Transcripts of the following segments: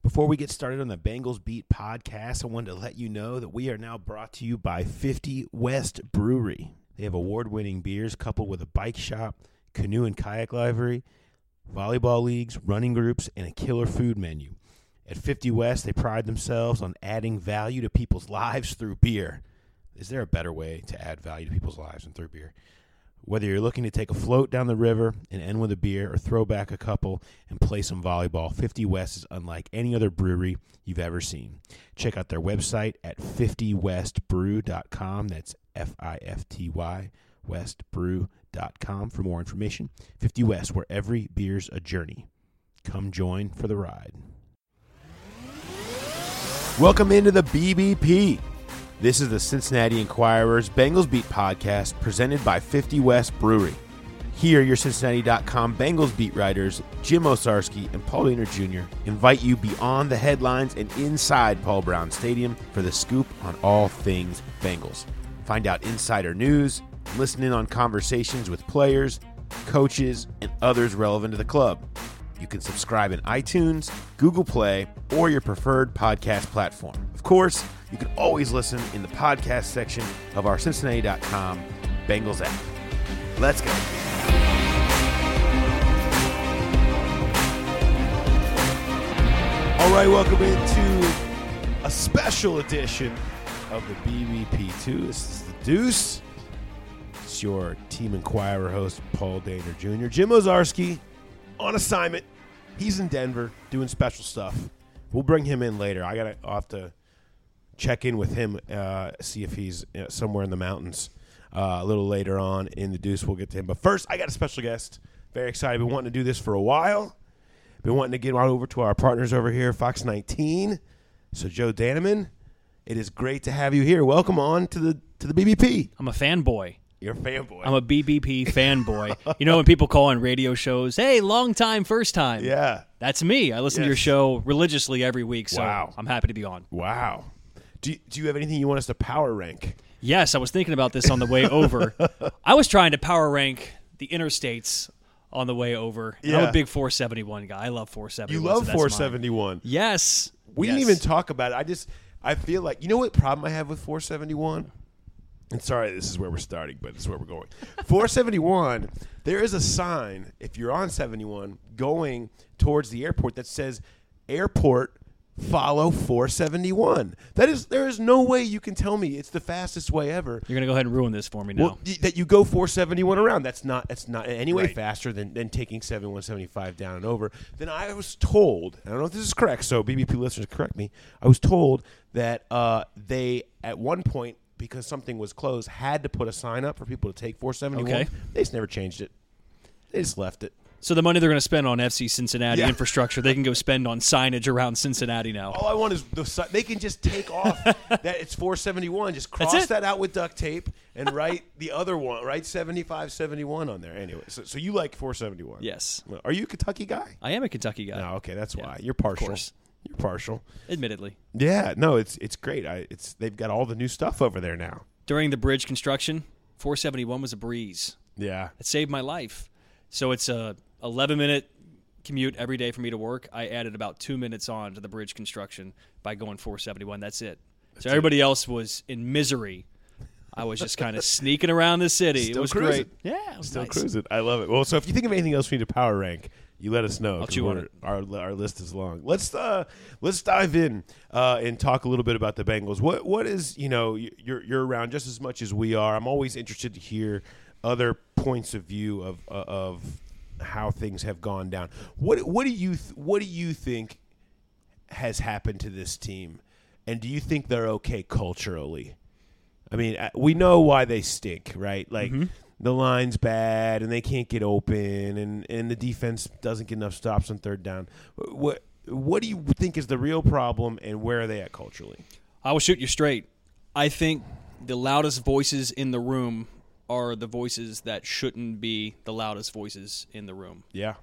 Before we get started on the Bengals Beat podcast, I wanted to let you know that we are now brought to you by 50 West Brewery. They have award-winning beers coupled with a bike shop, canoe and kayak library, volleyball leagues, running groups, and a killer food menu. At 50 West, they pride themselves on adding value to people's lives through beer. Is there a better way to add value to people's lives than through beer? Whether you're looking to take a float down the river and end with a beer or throw back a couple and play some volleyball, 50 West is unlike any other brewery you've ever seen. Check out their website at 50westbrew.com. That's F-I-F-T-Y, westbrew.com for more information. 50 West, where every beer's a journey. Come join for the ride. Welcome into the BBP. This is the Cincinnati Enquirer's Bengals Beat podcast presented by 50 West Brewery. Here, your Cincinnati.com Bengals beat writers Jim Osarski and Paul Dehner Jr. invite you beyond the headlines and inside Paul Brown Stadium for the scoop on all things Bengals. Find out insider news, listen in on conversations with players, coaches, and others relevant to the club. You can subscribe in iTunes, Google Play, or your preferred podcast platform. Of course, you can always listen in the podcast section of our Cincinnati.com Bengals app. Let's go. All right, welcome into a special edition of the BBP2. This is the Deuce. It's your Team Enquirer host, Paul Dehner Jr. Jim Osarski on assignment. He's in Denver doing special stuff. We'll bring him in later. I'll have to check in with him, see if he's somewhere in the mountains a little later on in the Deuce. We'll get to him. But first, I got a special guest. Very excited. Been wanting to do this for a while. Been wanting to get on over to our partners over here, Fox 19. So, Joe Danneman, it is great to have you here. Welcome on to the BBP. I'm a fanboy. You're a fanboy. I'm a BBP fanboy. You know when people call on radio shows, hey, long time, first time. Yeah. That's me. I listen to your show religiously every week, so Wow. I'm happy to be on. Wow. Do you have anything you want us to power rank? Yes, I was thinking about this on the way over. I was trying to power rank the interstates on the way over. And I'm Yeah. a big 471 guy. I love 471. You love so that's 471. mine. Yes. We didn't even talk about it. I feel like, you know what problem I have with 471? And sorry, this is where we're starting, but this is where we're going. 471, there is a sign, if you're on 71, going towards the airport that says, airport, follow 471. There is no way you can tell me it's the fastest way ever. You're going to go ahead and ruin this for me now. Well, that you go 471 around. That's not in any way Right. faster than taking 7175 down and over. Then I was told, I don't know if this is correct, so BBP listeners correct me, I was told that they, at one point, because something was closed, had to put a sign up for people to take 471. Okay. They just never changed it. They just left it. So the money they're going to spend on FC Cincinnati Yeah. infrastructure, they can go spend on signage around Cincinnati now. All I want is they can just take off that it's 471. Just cross That's it. that out with duct tape and write the other one, write 7571 on there. Anyway, so you like 471? Yes. Are you a Kentucky guy? I am a Kentucky guy. No, okay, that's why. Yeah, You're partial. Of course. You're partial. Admittedly. Yeah, no, it's great. They've got all the new stuff over there now. During the bridge construction, 471 was a breeze. Yeah. It saved my life. So it's a 11-minute commute every day for me to work. I added about 2 minutes on to the bridge construction by going 471. That's it. So everybody else was in misery. I was just kind of sneaking around the city. Still it was cruising. great. Yeah, it was Still nice. cruising. I love it. Well, so if you think of anything else we need to power rank, you let us know. I'll 'cause chew on it. Our list is long. Let's dive in and talk a little bit about the Bengals. What is, you're around just as much as we are. I'm always interested to hear other points of view of how things have gone down. What do you think has happened to this team, and do you think they're okay culturally? I mean, we know why they stink, right? Like the line's bad, and they can't get open, and the defense doesn't get enough stops on third down. What do you think is the real problem, and where are they at culturally? I will shoot you straight. I think the loudest voices in the room are the voices that shouldn't be the loudest voices in the room. Yeah.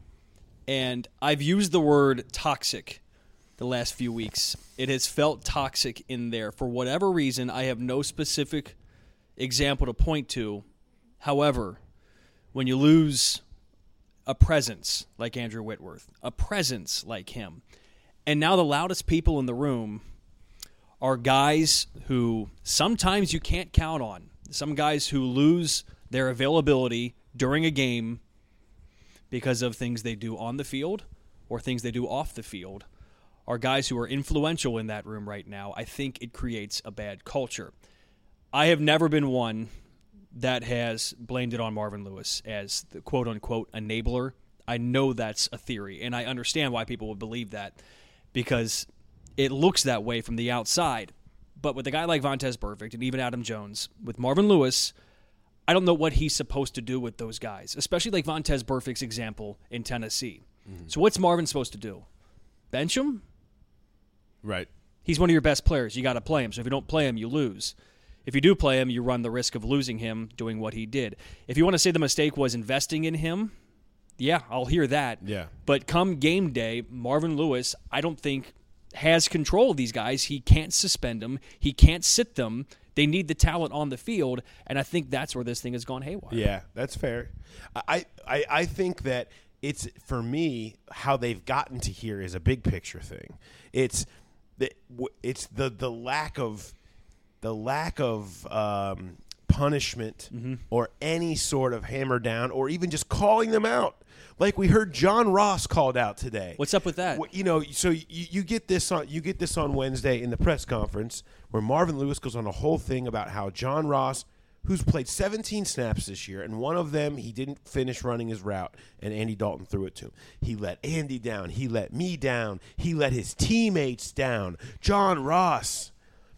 And I've used the word toxic the last few weeks. It has felt toxic in there. For whatever reason, I have no specific example to point to. However, when you lose a presence like Andrew Whitworth, a presence like him, And now the loudest people in the room are guys who sometimes you can't count on. Some guys who lose their availability during a game because of things they do on the field or things they do off the field are guys who are influential in that room right now. I think it creates a bad culture. I have never been one that has blamed it on Marvin Lewis as the quote-unquote enabler. I know that's a theory, and I understand why people would believe that because it looks that way from the outside. But with a guy like Vontaze Burfict and even Adam Jones, with Marvin Lewis, I don't know what he's supposed to do with those guys, especially like Vontaze Burfict's example in Tennessee. Mm-hmm. So what's Marvin supposed to do? Bench him? Right. He's one of your best players. You got to play him. So if you don't play him, you lose. If you do play him, you run the risk of losing him doing what he did. If you want to say the mistake was investing in him, yeah, I'll hear that. Yeah. But come game day, Marvin Lewis, I don't think has control of these guys. He can't suspend them. He can't sit them. They need the talent on the field, and I think that's where this thing has gone haywire. Yeah, that's fair. I think that it's, for me, how they've gotten to here is a big picture thing. It's the lack of punishment or any sort of hammer down or even just calling them out. Like we heard John Ross called out today. What's up with that? You know, so you get this on Wednesday in the press conference where Marvin Lewis goes on a whole thing about how John Ross, who's played 17 snaps this year, and one of them he didn't finish running his route, and Andy Dalton threw it to him. He let Andy down. He let me down. He let his teammates down. John Ross.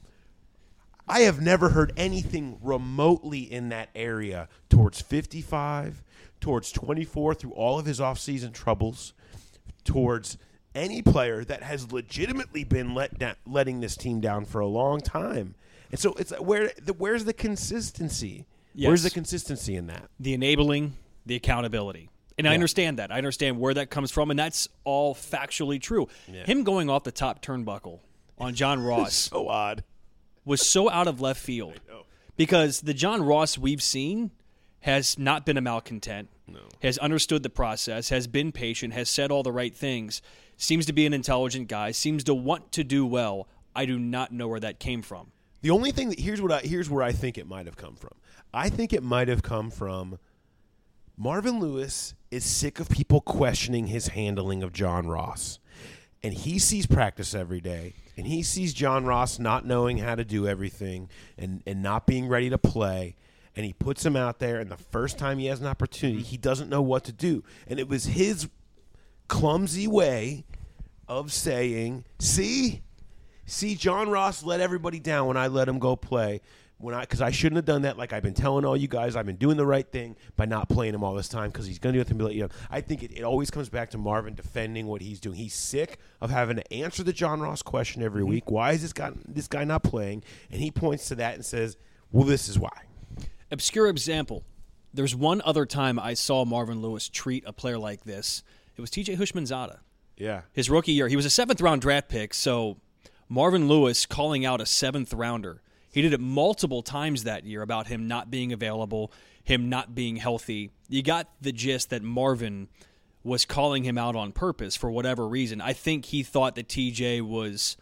I have never heard anything remotely in that area towards 55, towards 24 through all of his offseason troubles, towards any player that has legitimately been letting this team down for a long time. And so it's where's the consistency? Yes. Where's the consistency in that? The enabling, the accountability. And I understand that. I understand where that comes from, and that's all factually true. Yeah. Him going off the top turnbuckle on John Ross so odd. Was so out of left field because the John Ross we've seen has not been a malcontent, has understood the process, has been patient, has said all the right things, seems to be an intelligent guy, seems to want to do well. I do not know where that came from. The only thing that here's where I think it might have come from. I think it might have come from Marvin Lewis is sick of people questioning his handling of John Ross. And he sees practice every day, and he sees John Ross not knowing how to do everything and not being ready to play, and he puts him out there, and the first time he has an opportunity, he doesn't know what to do. And it was his clumsy way of saying, see, John Ross let everybody down when I let him go play. Because I shouldn't have done that. Like I've been telling all you guys, I've been doing the right thing by not playing him all this time because he's going to do it. I think it always comes back to Marvin defending what he's doing. He's sick of having to answer the John Ross question every week. Why is this guy not playing? And he points to that and says, well, this is why. Obscure example. There's one other time I saw Marvin Lewis treat a player like this. It was T.J. Houshmandzadeh. Yeah. His rookie year. He was a 7th-round draft pick, so Marvin Lewis calling out a 7th-rounder. He did it multiple times that year about him not being available, him not being healthy. You got the gist that Marvin was calling him out on purpose for whatever reason. I think he thought that TJ was,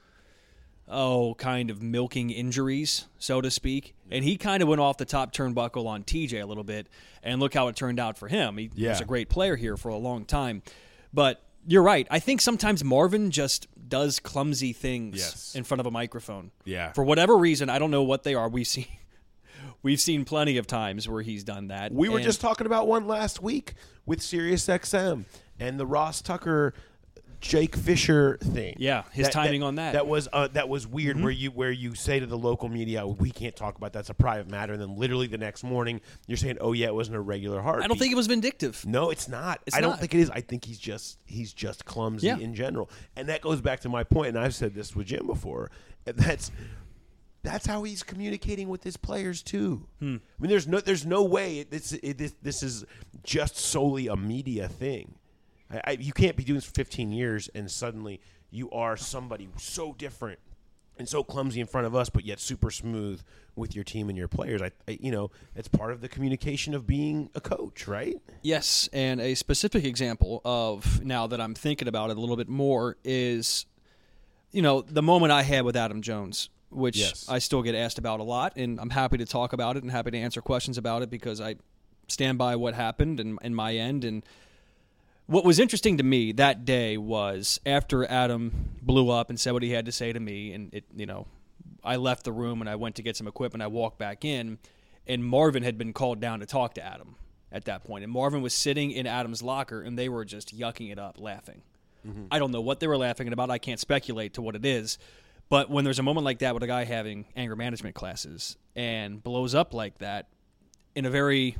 kind of milking injuries, so to speak. And he kind of went off the top turnbuckle on TJ a little bit, and look how it turned out for him. He was a great player here for a long time. But you're right. I think sometimes Marvin just does clumsy things in front of a microphone. Yeah. For whatever reason, I don't know what they are. We've seen plenty of times where he's done that. We were just talking about one last week with SiriusXM and the Ross Tucker Jake Fisher thing. Yeah, his timing on that. That was weird. Where you say to the local media, we can't talk about that's a private matter, and then literally the next morning you're saying, oh yeah, it wasn't a regular heartbeat. I don't think it was vindictive. No, it's not. I don't think it is. I think he's just clumsy in general, and that goes back to my point. And I've said this with Jim before. That's how he's communicating with his players too. I mean, there's no way this is just solely a media thing. You can't be doing this for 15 years and suddenly you are somebody so different and so clumsy in front of us, but yet super smooth with your team and your players. It's part of the communication of being a coach, right? Yes, and a specific example of, now that I'm thinking about it a little bit more, is the moment I had with Adam Jones, which Yes. I still get asked about a lot, and I'm happy to talk about it and happy to answer questions about it because I stand by what happened in my end. And what was interesting to me that day was after Adam blew up and said what he had to say to me, and I left the room and I went to get some equipment. I walked back in, and Marvin had been called down to talk to Adam at that point. And Marvin was sitting in Adam's locker, and they were just yucking it up, laughing. Mm-hmm. I don't know what they were laughing about. I can't speculate to what it is. But when there's a moment like that with a guy having anger management classes and blows up like that in a very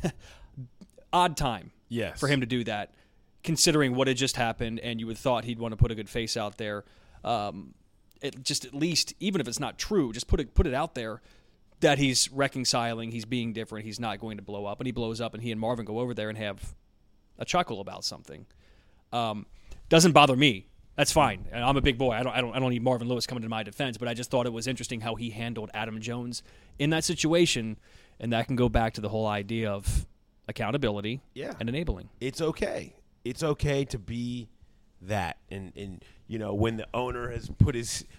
odd time for him to do that, considering what had just happened, and you would have thought he'd want to put a good face out there, just at least, even if it's not true, just put it out there that he's reconciling, he's being different, he's not going to blow up, and he blows up, and he and Marvin go over there and have a chuckle about something. Doesn't bother me. That's fine. I'm a big boy. I don't need Marvin Lewis coming to my defense, but I just thought it was interesting how he handled Adam Jones in that situation, and that can go back to the whole idea of accountability and enabling. It's okay. It's okay to be that, and when the owner has put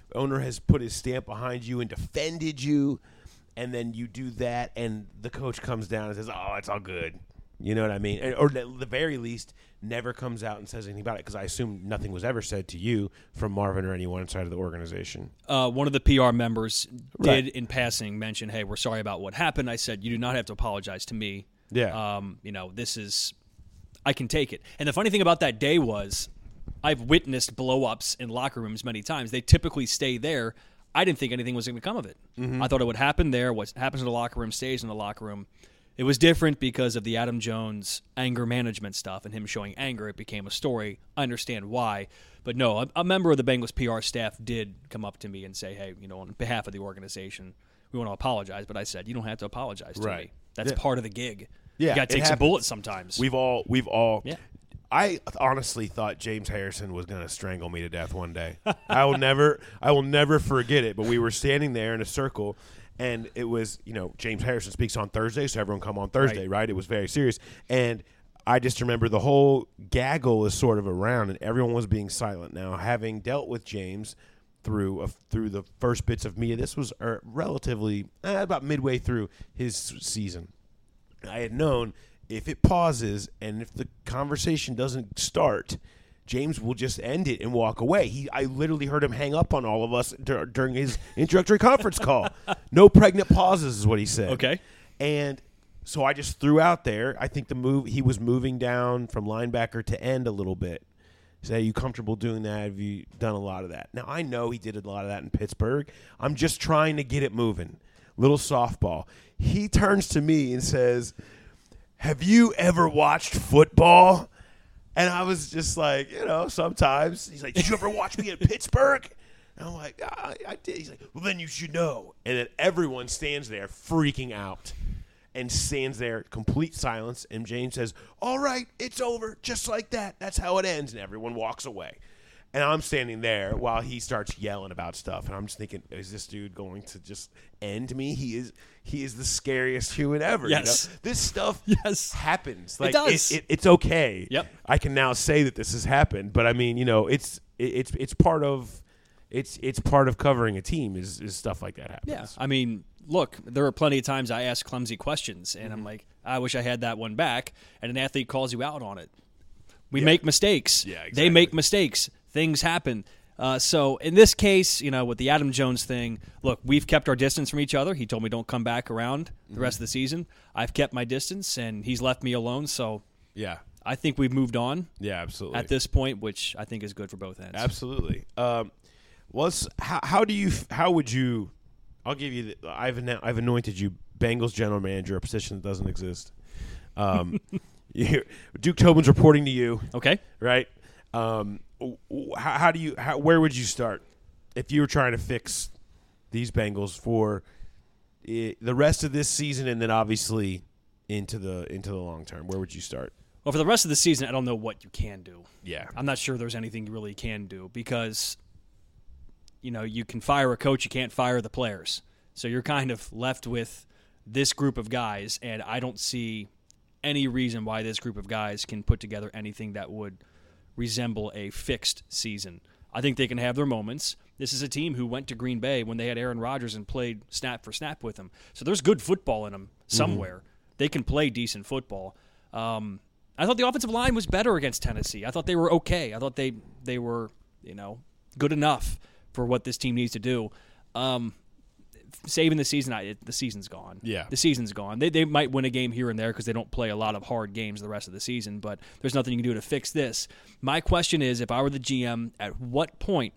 his stamp behind you and defended you, and then you do that, and the coach comes down and says, "Oh, it's all good." You know what I mean? Or at the very least, never comes out and says anything about it, because I assume nothing was ever said to you from Marvin or anyone inside of the organization. One of the PR members did, in passing, mention, "Hey, we're sorry about what happened." I said, "You do not have to apologize to me. Yeah. This is, I can take it." And the funny thing about that day was, I've witnessed blow-ups in locker rooms many times. They typically stay there. I didn't think anything was going to come of it. Mm-hmm. I thought it would happen there. What happens in the locker room stays in the locker room. It was different because of the Adam Jones anger management stuff and him showing anger. It became a story. I understand why. But no, a member of the Bengals PR staff did come up to me and say, "Hey, on behalf of the organization, we want to apologize." But I said, "You don't have to apologize to me. That's part of the gig. Yeah, you got to take some bullets sometimes." We've all. Yeah. I honestly thought James Harrison was going to strangle me to death one day. I will never forget it. But we were standing there in a circle, and it was, James Harrison speaks on Thursday, so everyone come on Thursday, right? It was very serious. And I just remember the whole gaggle is sort of around, and everyone was being silent. Now, having dealt with James through the first bits of media, this was relatively about midway through his season. I had known if it pauses and if the conversation doesn't start, James will just end it and walk away. I literally heard him hang up on all of us during his introductory conference call. No pregnant pauses is what he said. Okay. And so I just threw out there, I think he was moving down from linebacker to end a little bit. Say, "Are you comfortable doing that? Have you done a lot of that?" Now, I know he did a lot of that in Pittsburgh. I'm just trying to get it moving. Little softball. He turns to me and says, "Have you ever watched football?" And I was just like, sometimes. He's like, "Did you ever watch me in Pittsburgh?" And I'm like, I did. He's like, "Well, then you should know." And then everyone stands there freaking out and stands there, complete silence. And James says, "All right, it's over. Just like that. That's how it ends." And everyone walks away. And I'm standing there while he starts yelling about stuff. And I'm just thinking, is this dude going to just end me? He is the scariest human ever. Yes. This stuff happens. Like, it does. It's okay. Yep. I can now say that this has happened. But I mean, it's part of covering a team is stuff like that happens. Yeah. I mean, look, there are plenty of times I ask clumsy questions, and I'm like, I wish I had that one back. And an athlete calls you out on it. We make mistakes. Yeah, exactly. They make mistakes. Things happen. So in this case, with the Adam Jones thing, look, we've kept our distance from each other. He told me don't come back around the rest of the season. I've kept my distance, and he's left me alone. So yeah, I think we've moved on. Yeah, absolutely. At this point, which I think is good for both ends. Absolutely. How would you? I'll give you. I've anointed you Bengals general manager, a position that doesn't exist. Duke Tobin's reporting to you. Okay. Right. Where would you start if you were trying to fix these Bengals for the rest of this season, and then obviously into the long term? Where would you start? Well, for the rest of the season, I don't know what you can do. Yeah. I'm not sure there's anything you really can do because, you can fire a coach, you can't fire the players. So you're kind of left with this group of guys, and I don't see any reason why this group of guys can put together anything that would resemble a fixed season. I think they can have their moments. This is a team who went to Green Bay when they had Aaron Rodgers and played snap for snap with him. So there's good football in them somewhere. They can play decent football. I thought the offensive line was better against Tennessee. I thought they were okay. I thought they were, good enough for what this team needs to do. Saving the season, the season's gone. Yeah. The season's gone. They might win a game here and there because they don't play a lot of hard games the rest of the season, but there's nothing you can do to fix this. My question is, if I were the GM, at what point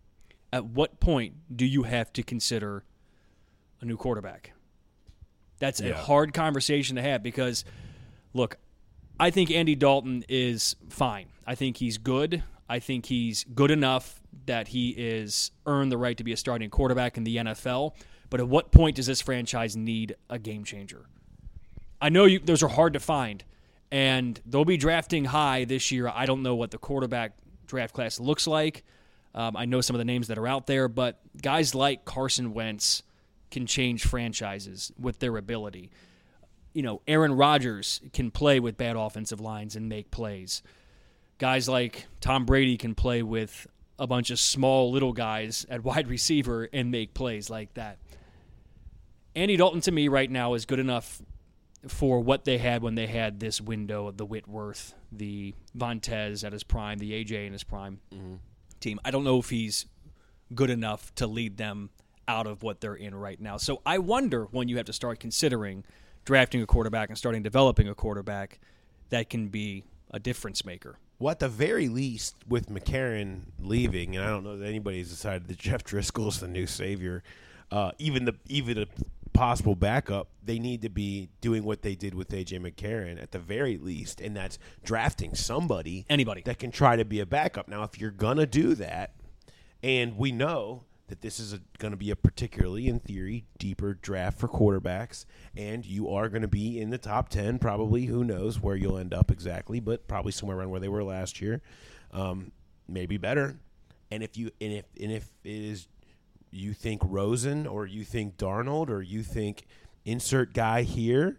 do you have to consider a new quarterback? That's a hard conversation to have because, look, I think Andy Dalton is fine. I think he's good. I think he's good enough that he is earned the right to be a starting quarterback in the NFL. But at what point does this franchise need a game changer? I know those are hard to find, and they'll be drafting high this year. I don't know what the quarterback draft class looks like. I know some of the names that are out there, but guys like Carson Wentz can change franchises with their ability. Aaron Rodgers can play with bad offensive lines and make plays. Guys like Tom Brady can play with a bunch of small little guys at wide receiver and make plays like that. Andy Dalton, to me, right now is good enough for what they had when they had this window of the Whitworth, the Vontaze at his prime, the AJ in his prime team. I don't know if he's good enough to lead them out of what they're in right now. So I wonder when you have to start considering drafting a quarterback and starting developing a quarterback that can be a difference maker. Well, at the very least, with McCarron leaving, and I don't know that anybody's decided that Jeff Driscoll is the new savior, even a possible backup, they need to be doing what they did with A.J. McCarron at the very least, and that's drafting anybody that can try to be a backup. Now, if you're going to do that, and we know that this is going to be a particularly, in theory, deeper draft for quarterbacks, and you are going to be in the top 10, probably. Who knows where you'll end up exactly, but probably somewhere around where they were last year, maybe better. And if it is you think Rosen or you think Darnold or you think insert guy here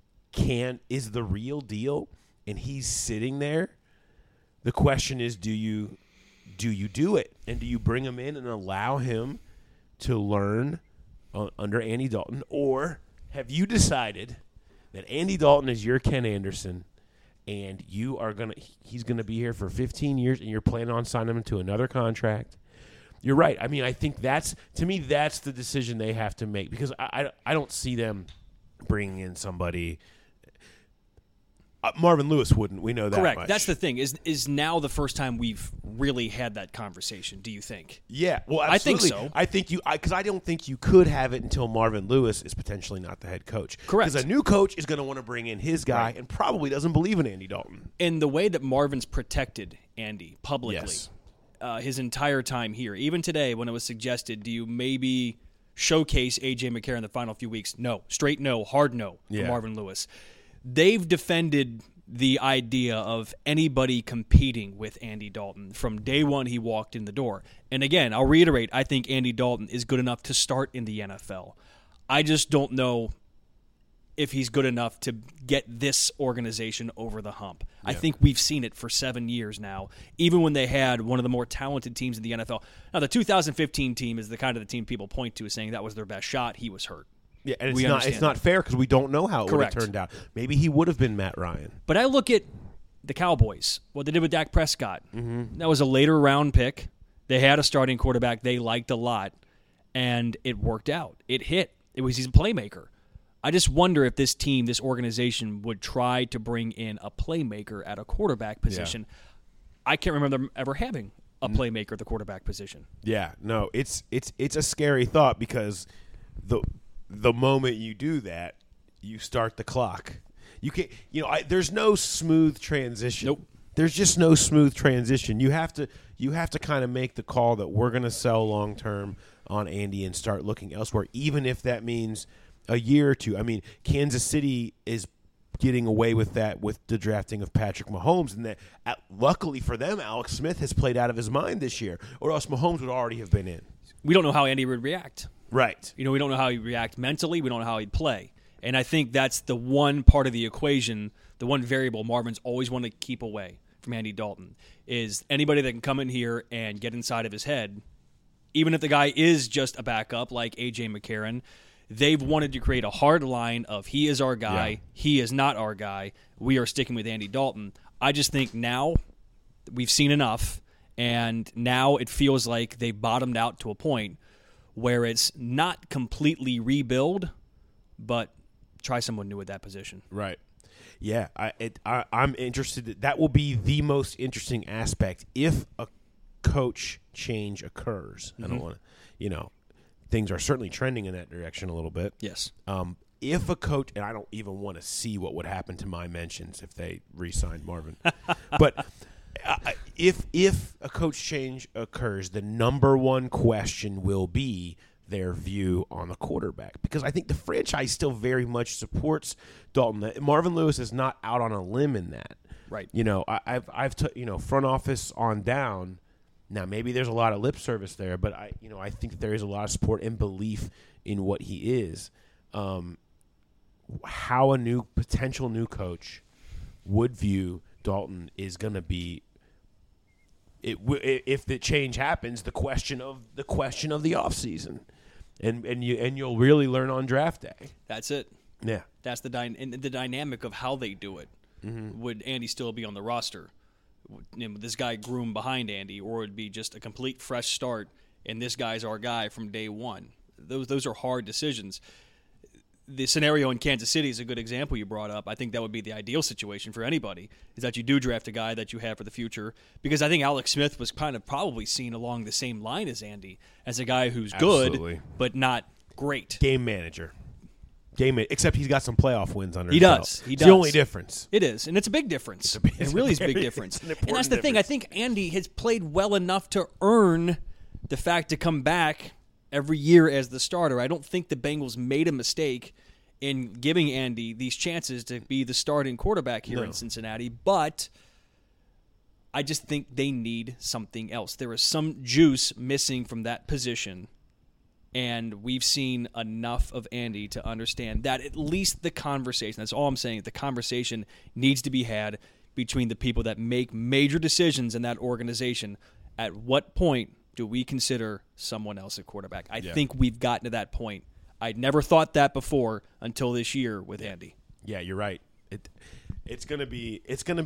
is the real deal, and he's sitting there, the question is, do you do it? And do you bring him in and allow him to learn under Andy Dalton? Or have you decided that Andy Dalton is your Ken Anderson and he's going to be here for 15 years and you're planning on signing him to another contract? You're right. I mean, I think that's the decision they have to make, because I don't see them bringing in somebody. Marvin Lewis wouldn't. We know that. Correct. Much. That's the thing. Is now the first time we've really had that conversation? Do you think? Yeah. Well, absolutely. I think so. Because I don't think you could have it until Marvin Lewis is potentially not the head coach. Correct. Because a new coach is going to want to bring in his guy and probably doesn't believe in Andy Dalton. And the way that Marvin's protected Andy publicly. Yes. His entire time here. Even today, when it was suggested, do you maybe showcase A.J. McCarron in the final few weeks? No. Straight no. Hard no for Marvin Lewis. They've defended the idea of anybody competing with Andy Dalton from day one he walked in the door. And again, I'll reiterate, I think Andy Dalton is good enough to start in the NFL. I just don't know if he's good enough to get this organization over the hump. Yeah. I think we've seen it for 7 years now, even when they had one of the more talented teams in the NFL. Now, the 2015 team is the kind of the team people point to as saying that was their best shot. He was hurt. Yeah, and it's not fair because we don't know how it would have turned out. Maybe he would have been Matt Ryan. But I look at the Cowboys, what they did with Dak Prescott. Mm-hmm. That was a later round pick. They had a starting quarterback they liked a lot, and it worked out. It hit. He's a playmaker. I just wonder if this team, this organization, would try to bring in a playmaker at a quarterback position. Yeah. I can't remember them ever having a playmaker at the quarterback position. Yeah, no, it's a scary thought because the moment you do that, you start the clock. You can't, there's no smooth transition. Nope. There's just no smooth transition. You have to kind of make the call that we're going to sell long term on Andy and start looking elsewhere, even if that means a year or two. I mean, Kansas City is getting away with that with the drafting of Patrick Mahomes, and that luckily for them, Alex Smith has played out of his mind this year, or else Mahomes would already have been in. We don't know how Andy would react. Right. We don't know how he'd react mentally. We don't know how he'd play. And I think that's the one part of the equation, the one variable Marvin's always wanted to keep away from Andy Dalton is anybody that can come in here and get inside of his head, even if the guy is just a backup like A.J. McCarron. They've wanted to create a hard line of he is our guy, he is not our guy, we are sticking with Andy Dalton. I just think now we've seen enough, and now it feels like they bottomed out to a point where it's not completely rebuild, but try someone new at that position. Right. Yeah, I'm interested. That will be the most interesting aspect if a coach change occurs. I don't want to, things are certainly trending in that direction a little bit. Yes. If a coach, and I don't even want to see what would happen to my mentions if they re-signed Marvin, but if a coach change occurs, the number one question will be their view on the quarterback, because I think the franchise still very much supports Dalton. Marvin Lewis is not out on a limb in that. Right. Front office on down. Now maybe there's a lot of lip service there, but I think that there is a lot of support and belief in what he is. How a potential new coach would view Dalton is going to be. If the change happens, the question of the offseason. And you'll really learn on draft day. That's it. Yeah. That's the dynamic of how they do it. Mm-hmm. Would Andy still be on the roster? Would this guy groom behind Andy, or would it be just a complete fresh start and this guy's our guy from day one? Those are hard decisions. The scenario in Kansas City is a good example you brought up. I think that would be the ideal situation for anybody, is that you do draft a guy that you have for the future, because I think Alex Smith was kind of probably seen along the same line as Andy, as a guy who's good but not great. Game manager. Except he's got some playoff wins under his belt. He does. It's the only difference. It is, and it's a big difference. It really is a big difference. And that's the thing. I think Andy has played well enough to earn the fact to come back every year as the starter. I don't think the Bengals made a mistake in giving Andy these chances to be the starting quarterback here in Cincinnati, but I just think they need something else. There is some juice missing from that position, and we've seen enough of Andy to understand that at least the conversation, that's all I'm saying, the conversation needs to be had between the people that make major decisions in that organization. At what point do we consider someone else a quarterback? I think we've gotten to that point. I'd never thought that before until this year with Andy. Yeah, you're right. It's gonna be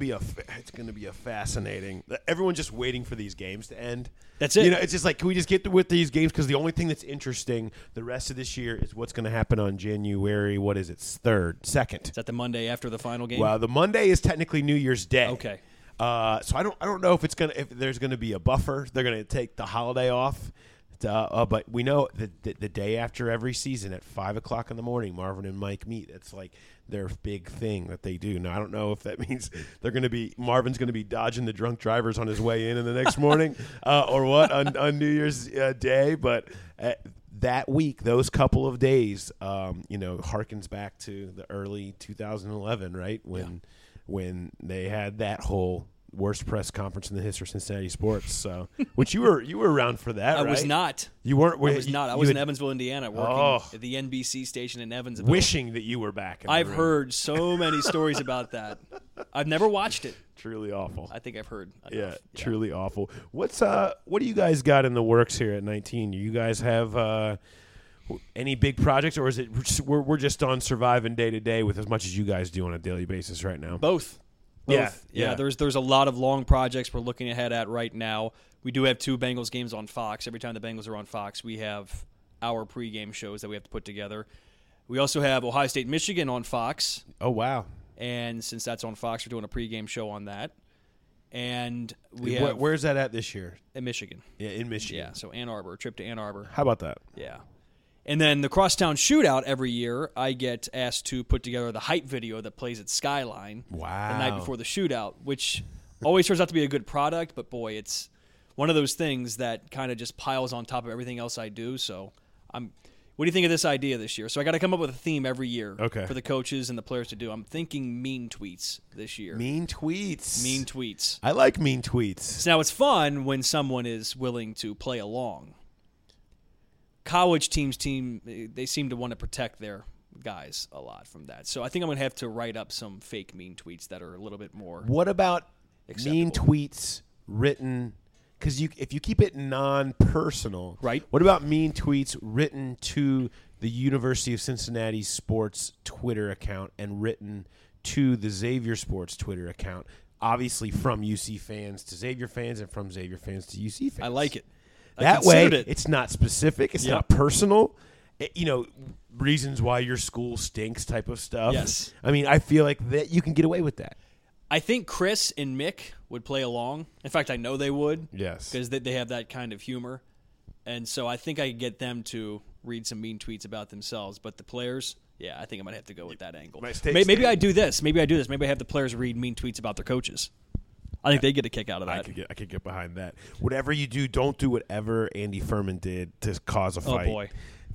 a fascinating. Everyone's just waiting for these games to end. That's it. It's just like, can we just get with these games? Because the only thing that's interesting the rest of this year is what's going to happen on January. What is it? 2nd. Is that the Monday after the final game? Well, the Monday is technically New Year's Day. Okay. So I don't know if there's gonna be a buffer. They're gonna take the holiday off. But we know that the day after every season at 5:00 in the morning, Marvin and Mike meet. It's like their big thing that they do. Now I don't know if that means Marvin's going to be dodging the drunk drivers on his way in the next morning, or what on New Year's Day. But that week, those couple of days, harkens back to the early 2011, right when they had that whole worst press conference in the history of Cincinnati sports. So, which you were around for that, right? I was not. You weren't. I was not. I was in Evansville, Indiana, working at the NBC station in Evansville. Wishing that you were back. I've heard so many stories about that. I've never watched it. Truly awful. I think I've heard enough. Yeah, truly awful. What do you guys got in the works here at 19? Do you guys have any big projects, or is it we're just on surviving day to day with as much as you guys do on a daily basis right now? Both. Yeah. There's a lot of long projects we're looking ahead at right now. We do have 2 Bengals games on Fox. Every time the Bengals are on Fox, we have our pregame shows that we have to put together. We also have Ohio State, Michigan on Fox. Oh, wow. And since that's on Fox, we're doing a pregame show on that. And where's that at this year? In Michigan. Yeah, in Michigan. Yeah, so Ann Arbor, trip to Ann Arbor. How about that? Yeah. And then the Crosstown Shootout every year, I get asked to put together the hype video that plays at Skyline the night before the shootout, which always turns out to be a good product, but boy, it's one of those things that kind of just piles on top of everything else I do. So what do you think of this idea this year? So I got to come up with a theme every year for the coaches and the players to do. I'm thinking mean tweets this year. Mean tweets. Mean tweets. I like mean tweets. So now it's fun when someone is willing to play along. College teams, they seem to want to protect their guys a lot from that. So I think I'm going to have to write up some fake mean tweets that are a little bit more. What about mean tweets written, because if you keep it non-personal, right? What about mean tweets written to the University of Cincinnati Sports Twitter account and written to the Xavier Sports Twitter account? Obviously, from UC fans to Xavier fans, and from Xavier fans to UC fans. I like it. That way, it's not specific. It's not personal. Reasons why your school stinks type of stuff. Yes. I mean, I feel like that you can get away with that. I think Chris and Mick would play along. In fact, I know they would. Yes. Because they have that kind of humor. And so I think I could get them to read some mean tweets about themselves. But the players, yeah, I think I might have to go with that angle. Maybe I do this. Maybe I have the players read mean tweets about their coaches. I think they get a kick out of that. I could get behind that. Whatever you do, don't do whatever Andy Furman did to cause a fight. Oh, boy.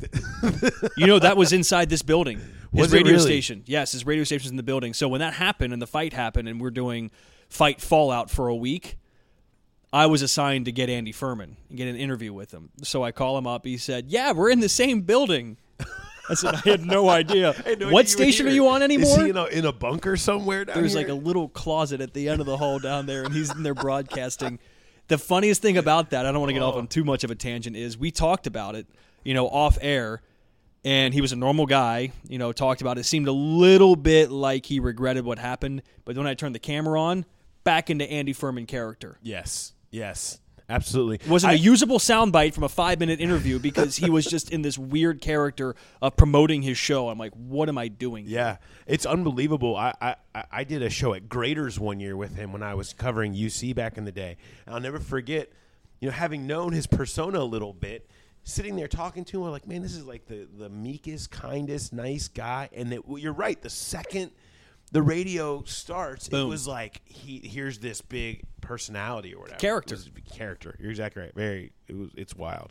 That was inside this building. His radio station. Yes, his radio station's in the building. So when that happened and the fight happened and we're doing Fight Fallout for a week, I was assigned to get Andy Furman and get an interview with him. So I call him up. He said, yeah, we're in the same building. I said, I had no idea. What station are you on anymore? Is he in a bunker somewhere down There's here? like a little closet at the end of the hall down there, and he's in there broadcasting. The funniest thing about that, I don't want to get off on too much of a tangent, is we talked about it, off air, and he was a normal guy, talked about it. It seemed a little bit like he regretted what happened, but when I turned the camera on, back into Andy Furman character. Yes. Absolutely. It wasn't a usable soundbite from a 5-minute interview because he was just in this weird character of promoting his show. I'm like, what am I doing? Yeah, it's unbelievable. I did a show at Graders one year with him when I was covering UC back in the day. And I'll never forget, having known his persona a little bit, sitting there talking to him, I'm like, man, this is like the meekest, kindest, nice guy. And you're right. The second the radio starts, Boom. It was like here's this big personality or whatever. Character. You're exactly right. It's wild.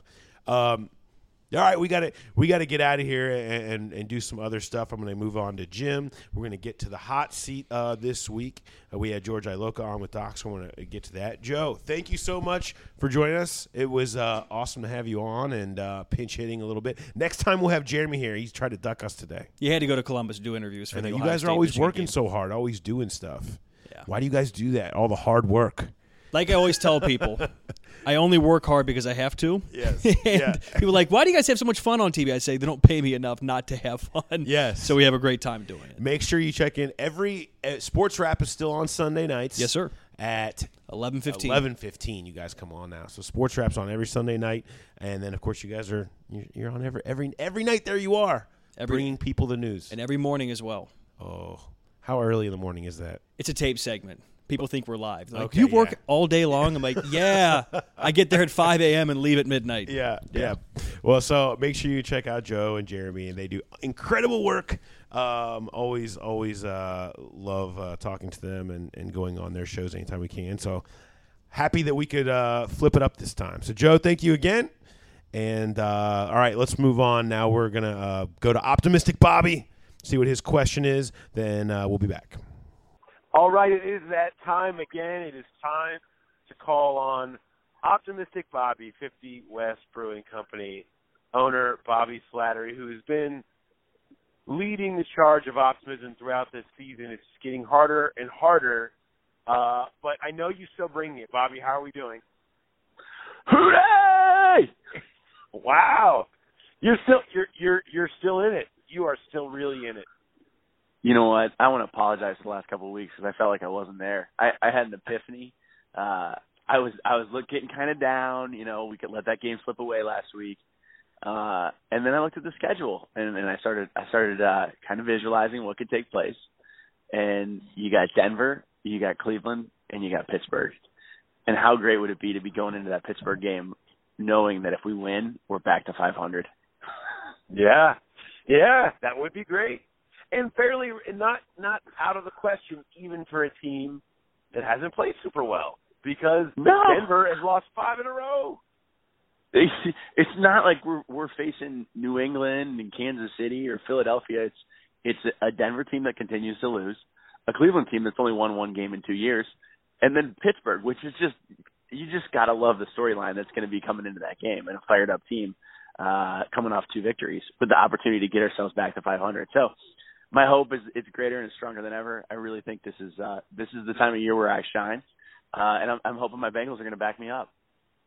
All right, we got to get out of here and do some other stuff. I'm going to move on to Jim. We're going to get to the hot seat this week. We had George Iloka on with Doc, so I want to get to that. Joe, thank you so much for joining us. It was awesome to have you on and pinch hitting a little bit. Next time we'll have Jeremy here. He's tried to duck us today. You had to go to Columbus to do interviews for the you Ohio guys State are always Michigan working game. so hard, always doing stuff. Yeah. Why do you guys do that? All the hard work. Like I always tell people, I only work hard because I have to. Yes. People are like, why do you guys have so much fun on TV? I say, they don't pay me enough not to have fun. Yes. So we have a great time doing it. Make sure you check in. Every Sports Wrap is still on Sunday nights. Yes, sir. At 11:15. 11:15, you guys come on now. So Sports Wrap's on every Sunday night, and then of course you guys you're on every night. There you are, bringing people the news, and every morning as well. Oh, how early in the morning is that? It's a tape segment. People think we're live. They're like, okay, do you work all day long? I'm like, yeah. I get there at 5 a.m. and leave at midnight. Yeah. Well, so make sure you check out Joe and Jeremy, and they do incredible work. Always love talking to them and going on their shows anytime we can. So happy that we could flip it up this time. So, Joe, thank you again. And, all right, let's move on. Now we're going to go to Optimistic Bobby, see what his question is. Then we'll be back. All right, it is that time again. It is time to call on Optimistic Bobby, 50 West Brewing Company owner Bobby Slattery, who has been leading the charge of optimism throughout this season. It's getting harder and harder, but I know you still bring it. Bobby, how are we doing? Hooray! Wow, you're still in it. You are still really in it. You know what? I want to apologize for the last couple of weeks because I felt like I wasn't there. I had an epiphany. I was getting kind of down. We could let that game slip away last week, and then I looked at the schedule and I started kind of visualizing what could take place. And you got Denver, you got Cleveland, and you got Pittsburgh. And how great would it be to be going into that Pittsburgh game knowing that if we win, we're back to 500? Yeah, that would be great. And fairly not out of the question, even for a team that hasn't played super well, because Denver has lost 5 in a row. It's not like we're facing New England and Kansas City or Philadelphia. It's a Denver team that continues to lose, a Cleveland team that's only won 1 game in 2 years, and then Pittsburgh, which is you just got to love the storyline that's going to be coming into that game, and a fired up team coming off 2 victories with the opportunity to get ourselves back to 500. So my hope is it's greater and stronger than ever. I really think this is the time of year where I shine. and I'm hoping my Bengals are going to back me up.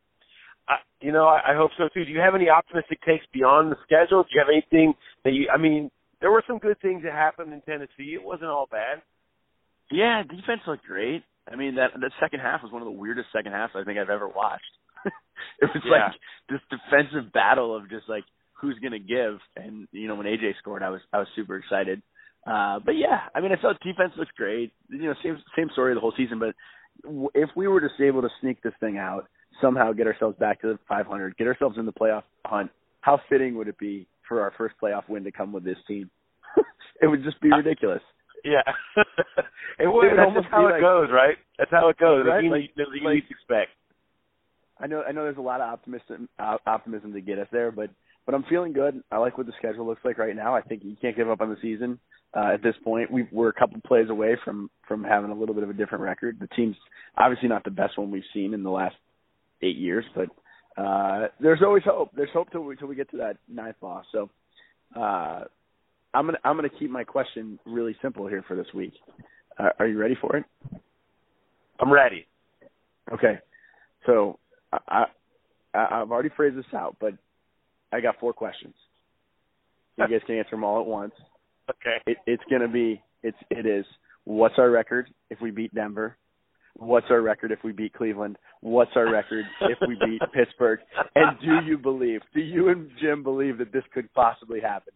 I hope so too. Do you have any optimistic takes beyond the schedule? Do you have anything that there were some good things that happened in Tennessee. It wasn't all bad. Yeah, defense looked great. I mean, that second half was one of the weirdest second halves I think I've ever watched. It was like this defensive battle of just like who's going to give. And, when AJ scored, I was super excited. But yeah, I mean, I thought defense looks great. Same story the whole season. But if we were just able to sneak this thing out, somehow get ourselves back to the 500, get ourselves in the playoff hunt, how fitting would it be for our first playoff win to come with this team? It would just be ridiculous. Yeah. That's just how it goes, right? That's how it goes. Right? The least expect. I know there's a lot of optimism to get us there, but I'm feeling good. I like what the schedule looks like right now. I think you can't give up on the season at this point. We're a couple plays away from having a little bit of a different record. The team's obviously not the best one we've seen in the last 8 years, but there's always hope. There's hope till we get to that ninth loss. So I'm gonna keep my question really simple here for this week. Are you ready for it? I'm ready. Okay. So I've already phrased this out, but I got 4 questions. You guys can answer them all at once. Okay. It is what's our record if we beat Denver? What's our record if we beat Cleveland? What's our record if we beat Pittsburgh? And do you and Jim believe that this could possibly happen?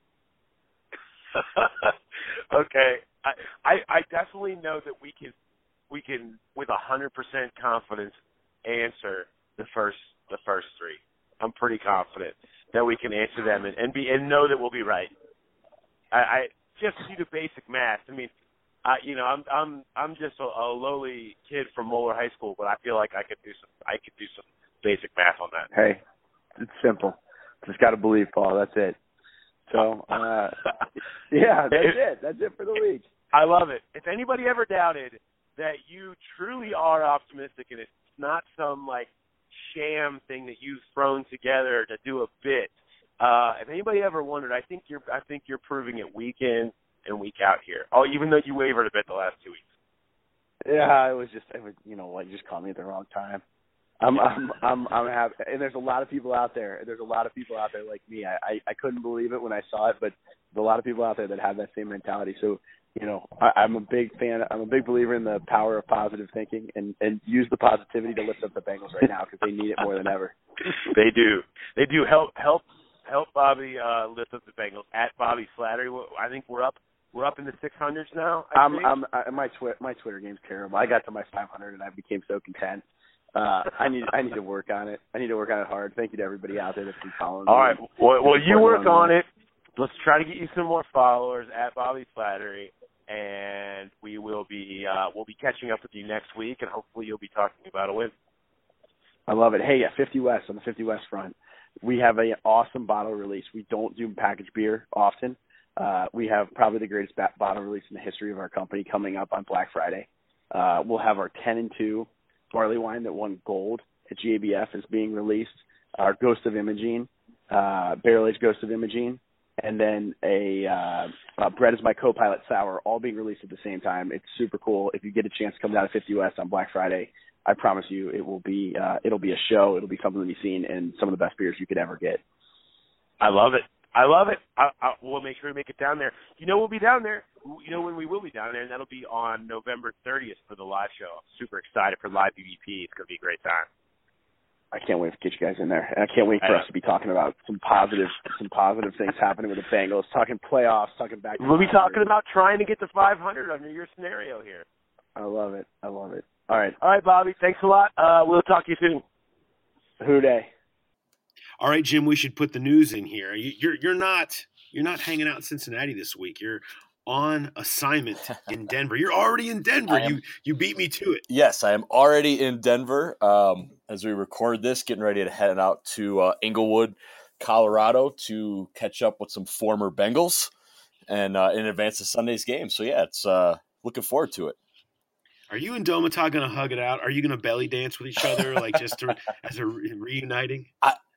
Okay. I definitely know that we can with 100% confidence answer the first 3. I'm pretty confident that we can answer them and know that we'll be right. I just do the basic math. I mean, I'm just a lowly kid from Moeller High School, but I feel like I could do some basic math on that. Hey, it's simple. Just got to believe, Paul. That's it. So, yeah, that's it for the week. I love it. If anybody ever doubted that you truly are optimistic and it's not some like sham thing that you've thrown together to do a bit, if anybody ever wondered, I think you're proving it week in and week out here. Oh, even though you wavered a bit the last 2 weeks. Yeah, you just caught me at the wrong time. I'm happy, and there's a lot of people out there. There's a lot of people out there like me. I couldn't believe it when I saw it, but there's a lot of people out there that have that same mentality. So, I'm a big fan. I'm a big believer in the power of positive thinking and use the positivity to lift up the Bengals right now because they need it more than ever. They do. Help Bobby lift up the Bengals at Bobby Slattery. I think we're up in the 600s now. My Twitter game's terrible. I got to my 500 and I became so content. I need to work on it. I need to work on it hard. Thank you to everybody out there that's been following me. All right. Well, you work on it. Let's try to get you some more followers at Bobby Slattery, and we'll be catching up with you next week, and hopefully you'll be talking about a win. I love it. Hey, at 50 West, on the 50 West front, we have an awesome bottle release. We don't do packaged beer often. We have probably the greatest bottle release in the history of our company coming up on Black Friday. We'll have our 10-2 barley wine that won gold at GABF is being released. Our Ghost of Imogene, barrel-aged Ghost of Imogene, and then a Bread is My Co-Pilot Sour, all being released at the same time. It's super cool. If you get a chance to come down to 50 West on Black Friday, I promise you it'll be a show. It'll be something to be seen and some of the best beers you could ever get. I love it. We'll make sure to make it down there. We'll be down there. When we will be down there, and that'll be on November 30th for the live show. I'm super excited for live BBP. It's going to be a great time. I can't wait to get you guys in there. And I can't wait for us to be talking about some positive things happening with the Bengals, talking playoffs, talking back. We'll be talking about trying to get to 500 under your scenario here. I love it. All right, Bobby. Thanks a lot. We'll talk to you soon. Who day? All right, Jim, we should put the news in here. You're not hanging out in Cincinnati this week. You're on assignment in Denver. You're already in Denver. You beat me to it. Yes, I am already in Denver as we record this, getting ready to head out to Inglewood, Colorado to catch up with some former Bengals and in advance of Sunday's game. So, yeah, it's looking forward to it. Are you and Domata going to hug it out? Are you going to belly dance with each other as a reuniting?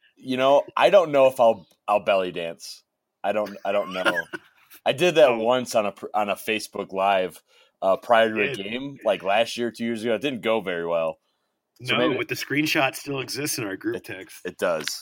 I don't know if I'll belly dance. I don't know. I did that once on a Facebook Live prior to a game, like last year, 2 years ago. It didn't go very well. So No, but the screenshot still exists in our group text. It does.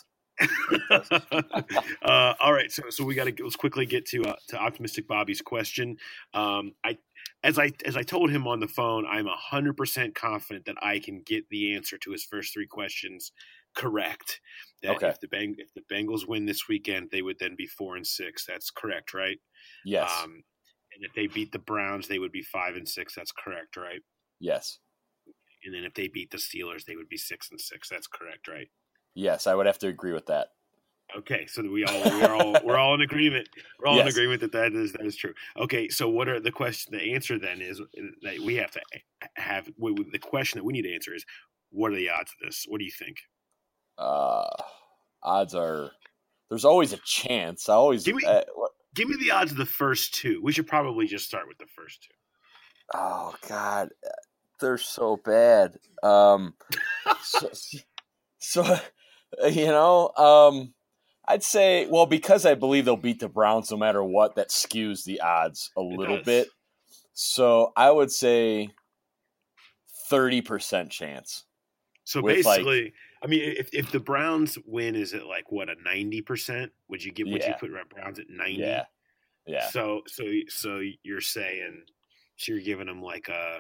All right, so we got to let's quickly get to Optimistic Bobby's question. As I told him on the phone, I'm 100% confident that I can get the answer to his first three questions correct. That Okay. If the Bengals win this weekend, they would then be 4-6. That's correct, right? Yes. And if they beat the Browns, they would be 5-6. That's correct, right? Yes. And then if they beat the Steelers, they would be 6-6. That's correct, right? Yes, I would have to agree with that. Okay, so we're all in agreement. We're all in Yes. agreement that is true. Okay, so what are the question? The answer then is that we have to have the question that we need to answer is what are the odds of this? What do you think? Odds are there's always a chance. I always Give me the odds of the first two. We should probably just start with the first two. oh God, they're so bad. So I'd say, well, because I believe they'll beat the Browns no matter what, that skews the odds a little bit. So I would say 30% chance. So basically, I mean, if the Browns win, is it like what, a 90%? Would you put Browns at 90? Yeah. So you're saying, so you're giving them like a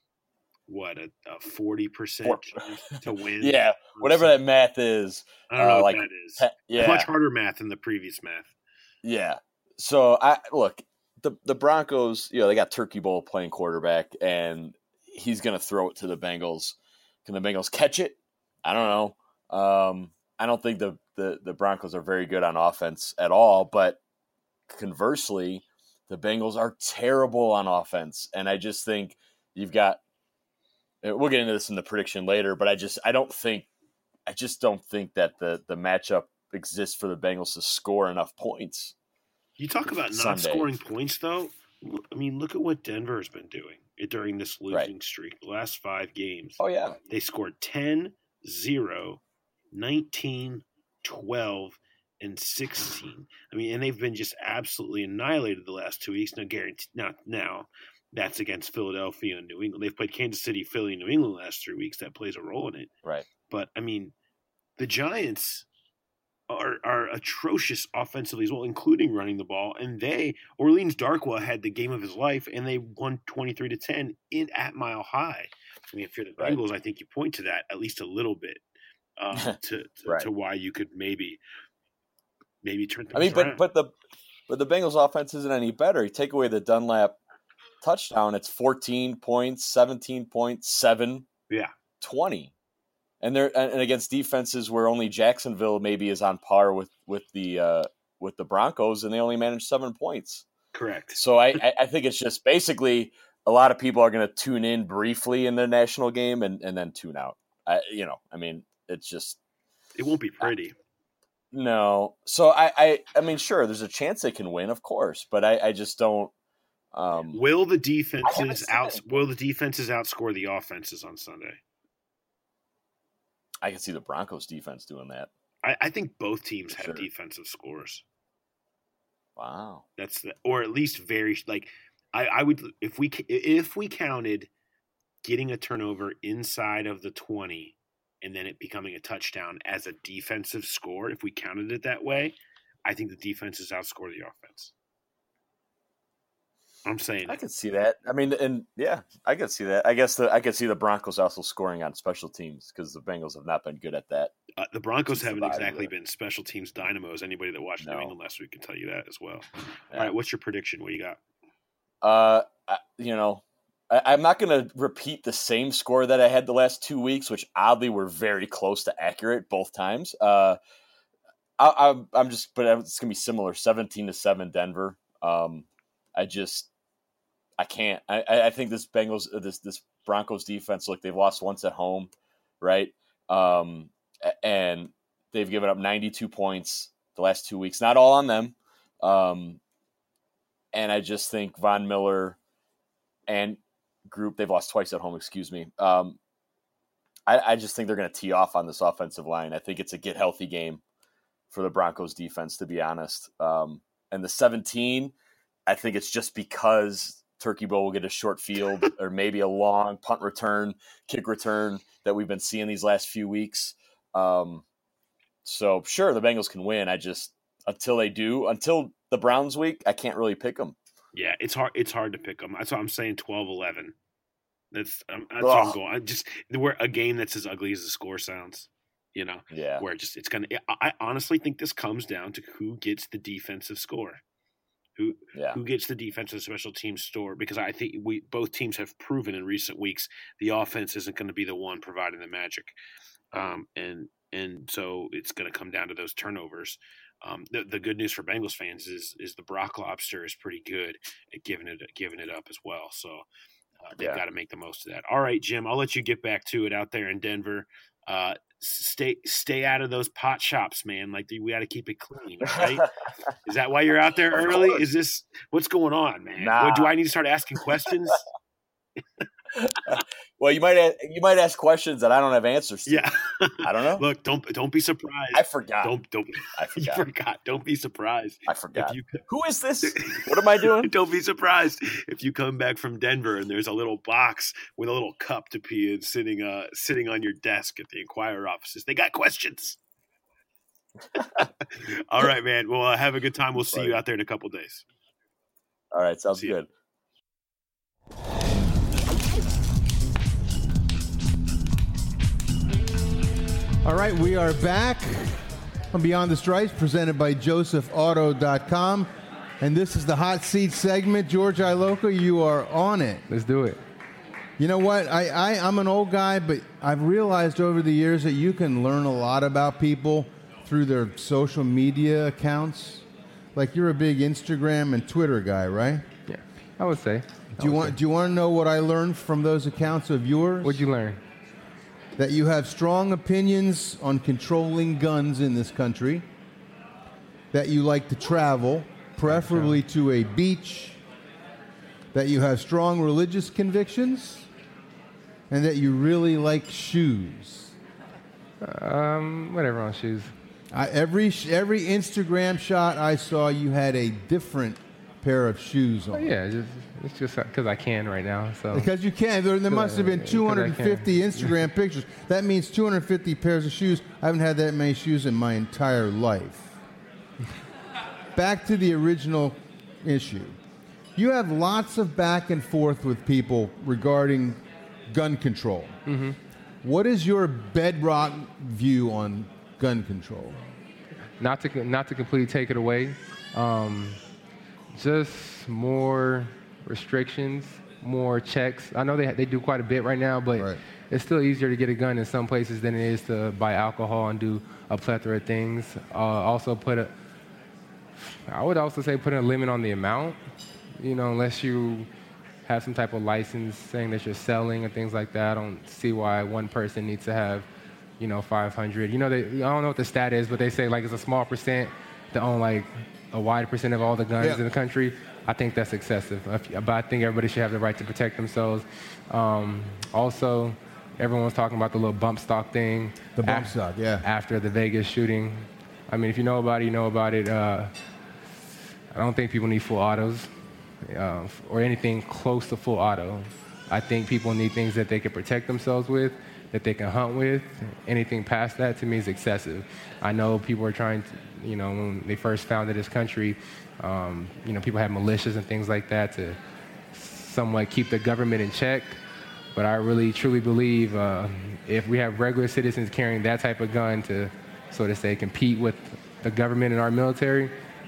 40% chance to win? Yeah, whatever that math is. I don't know what that is. Yeah. Much harder math than the previous math. Yeah. So the Broncos, they got Turkey Bowl playing quarterback, and he's going to throw it to the Bengals. Can the Bengals catch it? I don't know. I don't think the Broncos are very good on offense at all, but conversely, the Bengals are terrible on offense. And I just think you've got, we'll get into this in the prediction later, but I just don't think that the matchup exists for the Bengals to score enough points. You talk about not scoring points, though. I mean, look at what Denver has been doing during this losing streak. The last 5 games. Oh, yeah. They scored 10, 0, 19, 12, and 16. I mean, and they've been just absolutely annihilated the last 2 weeks. Now, that's against Philadelphia and New England. They've played Kansas City, Philly, and New England the last 3 weeks. That plays a role in it. Right. But, I mean, the Giants are atrocious offensively as well, including running the ball. And Orleans Darkwa had the game of his life, and they won 23-10 at Mile High. I mean, if you're the Bengals, I think you point to that at least a little bit to why you could maybe turn things around. but the Bengals offense isn't any better. You take away the Dunlap touchdown, it's 14 points, 17 points, 7, 20. And against defenses where only Jacksonville maybe is on par with the Broncos, and they only managed 7 points. Correct. So I think it's just basically a lot of people are going to tune in briefly in the national game and then tune out. It's just it won't be pretty. No. So I mean, sure, there's a chance they can win, of course, but I just don't. Will the defenses outscore the offenses on Sunday? I can see the Broncos defense doing that. I think both teams have defensive scores. Wow. Or at least very I would if we counted getting a turnover inside of the 20 and then it becoming a touchdown as a defensive score, if we counted it that way, I think the defenses outscore the offense. I'm saying I could see that. I mean, I could see that. I guess I could see the Broncos also scoring on special teams because the Bengals have not been good at that. The Broncos haven't exactly been special teams dynamos. Anybody that watched New England last week can tell you that as well. Yeah. All right, what's your prediction? What do you got? I'm not going to repeat the same score that I had the last 2 weeks, which oddly were very close to accurate both times. But it's going to be similar, 17-7 Denver. I can't. I think this this Broncos defense, look, they've lost once at home, right? And they've given up 92 points the last 2 weeks. Not all on them. And I just think Von Miller and group, they've lost twice at home, excuse me. I just think they're going to tee off on this offensive line. I think it's a get healthy game for the Broncos defense, to be honest. And the 17, I think it's just because Turkey Bowl will get a short field or maybe a long punt return, kick return that we've been seeing these last few weeks. So sure, the Bengals can win. Until the Browns week, I can't really pick them. Yeah, it's hard. It's hard to pick them. That's why I'm saying 12-11. That's what I'm going. We're a game that's as ugly as the score sounds. Yeah. Where it's gonna. I honestly think this comes down to who gets the defensive score, who gets the defensive special teams score. Because I think both teams have proven in recent weeks the offense isn't going to be the one providing the magic, and so it's going to come down to those turnovers. The good news for Bengals fans is the Brock Lobster is pretty good at giving it up as well. So they've got to make the most of that. All right, Jim, I'll let you get back to it out there in Denver. Stay out of those pot shops, man. Like we got to keep it clean, right? Is that why you're out there early? Is this what's going on, man? Nah. Do I need to start asking questions? Well, you might ask questions that I don't have answers to. Yeah, I don't know. Look, don't be surprised. I forgot. I forgot. You forgot. Don't be surprised. I forgot. Who is this? What am I doing? Don't be surprised if you come back from Denver and there's a little box with a little cup to pee in sitting on your desk at the Enquirer offices. They got questions. All right, man. Well, have a good time. We'll see you out there in a couple days. All right, sounds good. All right, we are back on Beyond the Stripes, presented by JosephAuto.com. And this is the hot seat segment. George Iloka, you are on it. Let's do it. You know what? I'm an old guy, but I've realized over the years that you can learn a lot about people through their social media accounts. Like you're a big Instagram and Twitter guy, right? Yeah, I would say. Do you want to know what I learned from those accounts of yours? What'd you learn? That you have strong opinions on controlling guns in this country, that you like to travel, preferably to a beach, that you have strong religious convictions, and that you really like shoes. Whatever on shoes. Every Instagram shot I saw, you had a different pair of shoes on. Yeah, it's just because I can right now. So because you can. There must have been 250 Instagram pictures. That means 250 pairs of shoes. I haven't had that many shoes in my entire life. Back to the original issue. You have lots of back and forth with people regarding gun control. Mm-hmm. What is your bedrock view on gun control? Not to completely take it away. Just more restrictions, more checks. I know they do quite a bit right now, but it's still easier to get a gun in some places than it is to buy alcohol and do a plethora of things. I would also say put a limit on the amount, unless you have some type of license saying that you're selling and things like that. I don't see why one person needs to have, 500. I don't know what the stat is, but they say like it's a small percent to own like a wide percent of all the guns in the country. I think that's excessive. But I think everybody should have the right to protect themselves. Also, everyone's talking about the little bump stock thing. The bump stock, yeah. After the Vegas shooting. I mean, if you know about it, you know about it. I don't think people need full autos or anything close to full auto. I think people need things that they can protect themselves with, that they can hunt with. Anything past that, to me, is excessive. I know people are trying to, when they first founded this country, people had militias and things like that to somewhat keep the government in check. But I really, truly believe if we have regular citizens carrying that type of gun to, so to say, compete with the government and our military,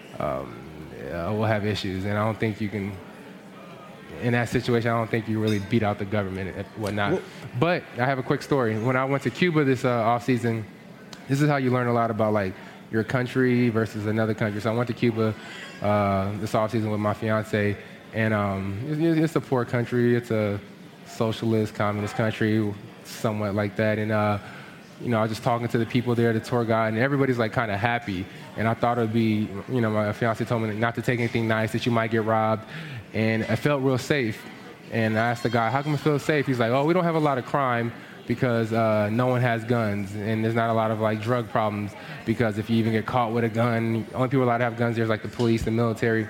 we'll have issues. And I don't think you can, in that situation, I don't think you really beat out the government and whatnot. But I have a quick story. When I went to Cuba this off-season, this is how you learn a lot about, like, your country versus another country. So I went to Cuba this off-season with my fiance, and it's a poor country. It's a socialist, communist country, somewhat like that. And, I was just talking to the people there, the tour guide, and everybody's, like, kind of happy. And I thought it would be, my fiance told me not to take anything nice, that you might get robbed. And I felt real safe. And I asked the guy, how come I feel safe? He's like, we don't have a lot of crime because no one has guns, and there's not a lot of like drug problems because if you even get caught with a gun, only people allowed to have guns there is like the police, the military.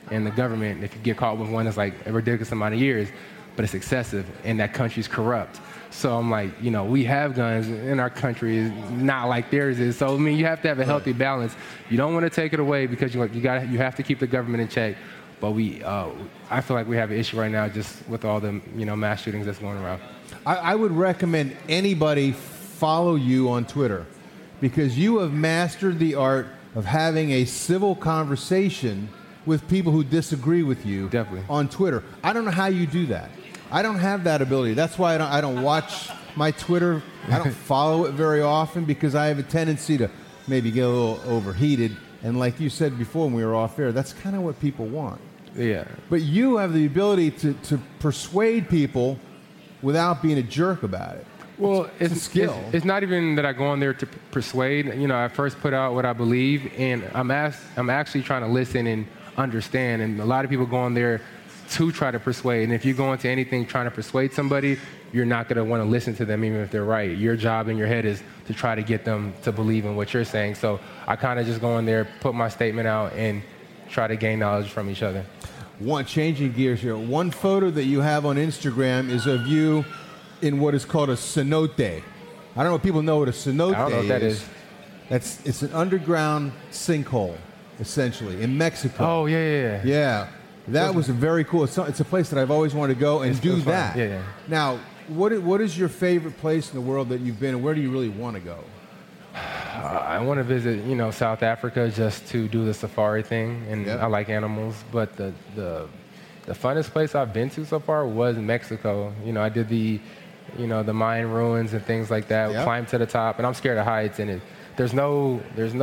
and the government, if you get caught with one, it's like a ridiculous amount of years, but it's excessive, and that country's corrupt. So I'm like, you know, we have guns, and our country is not like theirs is. So I mean, you have to have a healthy balance. You don't want to take it away because you have to keep the government in check. But I feel like we have an issue right now just with all the, you know, mass shootings that's going around. I would recommend anybody follow you on Twitter because you have mastered the art of having a civil conversation with people who disagree with you. Definitely. On Twitter. I don't know how you do that. I don't have that ability. That's why I don't watch my Twitter. I don't follow it very often because I have a tendency to maybe get a little overheated. And like you said before when we were off air, that's kind of what people want. Yeah. But you have the ability to persuade people without being a jerk about it. Well, it's a skill. It's not even that I go on there to persuade. You know, I first put out what I believe, and I'm actually trying to listen and understand. And a lot of people go on there to try to persuade. And if you go into anything trying to persuade somebody, you're not going to want to listen to them even if they're right. Your job in your head is to try to get them to believe in what you're saying. So I kind of just go in there, put my statement out, and try to gain knowledge from each other. Changing gears here. One photo that you have on Instagram is of you in what is called a cenote. I don't know if people know what a cenote is. I don't know what that is. It's an underground sinkhole, essentially, in Mexico. Oh, yeah. Yeah. That was a very cool. It's a place that I've always wanted to go and do that. Yeah. Now, what is your favorite place in the world that you've been, and where do you really want to go? I want to visit, you know, South Africa just to do the safari thing, and Yep. I like animals. But the funnest place I've been to so far was Mexico. You know, I did the Mayan ruins and things like that. Yep. Climbed to the top, and I'm scared of heights. And there's no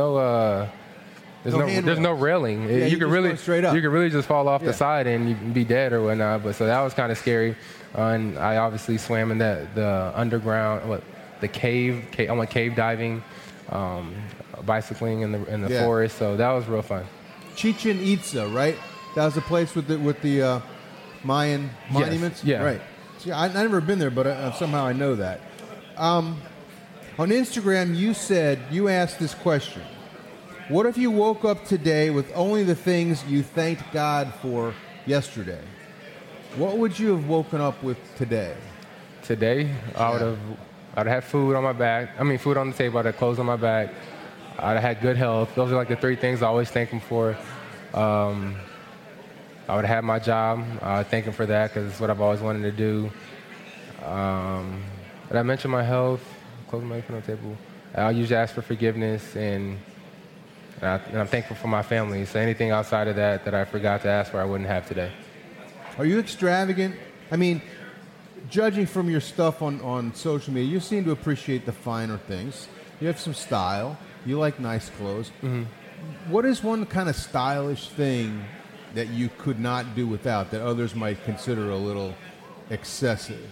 railing. Yeah, you could really go straight up. You could really just fall off the side and you can be dead or whatnot. But so that was kind of scary. And I obviously swam in the underground, the cave. I went cave diving, bicycling in the forest. So that was real fun. Chichen Itza, right? That was the place with the Mayan monuments. Yeah. Right. See, I've never been there, but somehow I know that. On Instagram, you asked this question. What if you woke up today with only the things you thanked God for yesterday? What would you have woken up with today? Today, I'd have had food on my back. Food on the table. I'd have clothes on my back. I'd have had good health. Those are like the three things I always thank Him for. I would have had my job. Thank Him for that because it's what I've always wanted to do. But I mentioned my health, clothes on my food on the table. I'll usually ask for forgiveness and I'm thankful for my family. So anything outside of that I forgot to ask for, I wouldn't have today. Are you extravagant? Judging from your stuff on social media, you seem to appreciate the finer things. You have some style. You like nice clothes. Mm-hmm. What is one kind of stylish thing that you could not do without that others might consider a little excessive?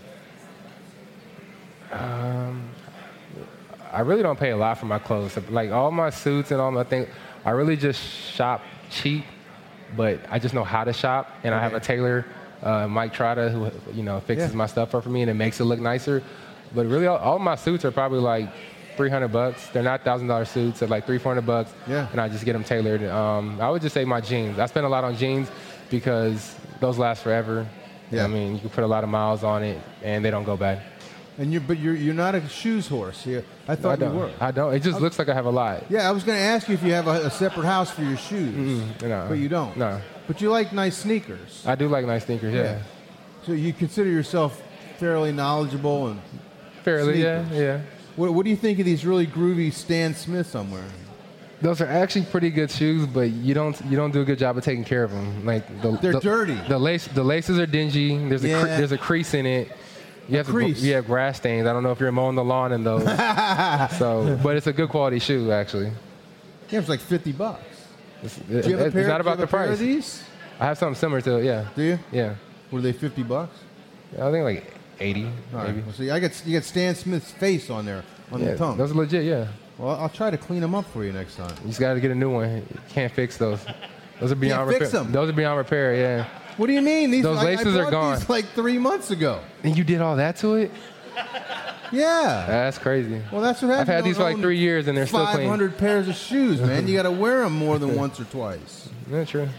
I really don't pay a lot for my clothes. Like all my suits and all my things, I really just shop cheap, but I just know how to shop. And I have a tailor, Mike Trotta, who fixes my stuff up for me and it makes it look nicer. But really, all my suits are probably like $300. They're not $1,000 suits. They're like $300-400. Yeah. And I just get them tailored. I would just say my jeans. I spend a lot on jeans because those last forever. Yeah. You can put a lot of miles on it and they don't go bad. And you're not a shoes horse. I thought you were. I don't. It just looks like I have a lot. Yeah, I was going to ask you if you have a separate house for your shoes. No. But you don't. No. But you like nice sneakers. I do like nice sneakers, yeah. So you consider yourself fairly knowledgeable and fairly, sneakers. yeah. What do you think of these really groovy Stan Smiths I'm wearing? Those are actually pretty good shoes, but you don't do a good job of taking care of them. Like they're dirty. The laces are dingy. There's a crease in it. You have grass stains. I don't know if you're mowing the lawn in those. But it's a good quality shoe, actually. Yeah, it's like $50. Do you have a pair? It's not about the price. Of these? I have something similar to it. Yeah. Do you? Yeah. Were they $50? I think like 80. All maybe. Right. Well, see, you got Stan Smith's face on there on the tongue. Those are legit. Yeah. Well, I'll try to clean them up for you next time. You just got to get a new one. You can't fix those. Those are beyond repair. Fix them. Those are beyond repair. Yeah. What do you mean? Those laces are gone. These like 3 months ago. And you did all that to it? Yeah. That's crazy. Well, that's what happens. I've had these for like 3 years and they're still clean. 500 pairs of shoes, man. You got to wear them more than once or twice. That's true.